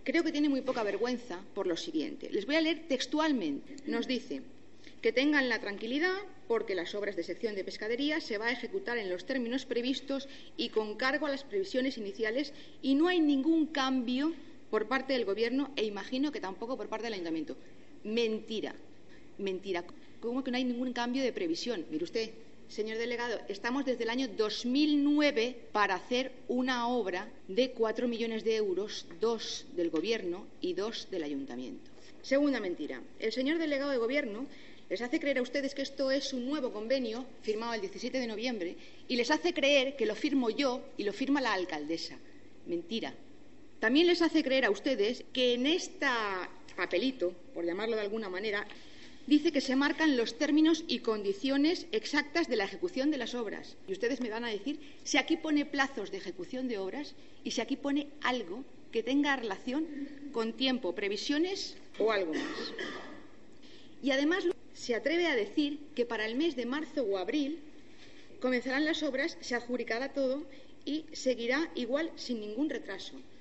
creo que tiene muy poca vergüenza por lo siguiente. Les voy a leer textualmente. Nos dice que tengan la tranquilidad porque las obras de sección de pescadería se va a ejecutar en los términos previstos y con cargo a las previsiones iniciales y no hay ningún cambio por parte del Gobierno e imagino que tampoco por parte del Ayuntamiento. Mentira. Mentira. ¿Cómo que no hay ningún cambio de previsión? Mire usted, señor delegado, estamos desde el año 2009 para hacer una obra de 4 millones de euros, 2 del Gobierno y 2 del Ayuntamiento. Segunda mentira. El señor delegado de Gobierno les hace creer a ustedes que esto es un nuevo convenio firmado el 17 de noviembre y les hace creer que lo firmo yo y lo firma la alcaldesa. Mentira. También les hace creer a ustedes que en este papelito, por llamarlo de alguna manera, dice que se marcan los términos y condiciones exactas de la ejecución de las obras. Y ustedes me van a decir si aquí pone plazos de ejecución de obras y si aquí pone algo que tenga relación con tiempo, previsiones o algo más. Y además se atreve a decir que para el mes de marzo o abril comenzarán las obras, se adjudicará todo y seguirá igual sin ningún retraso.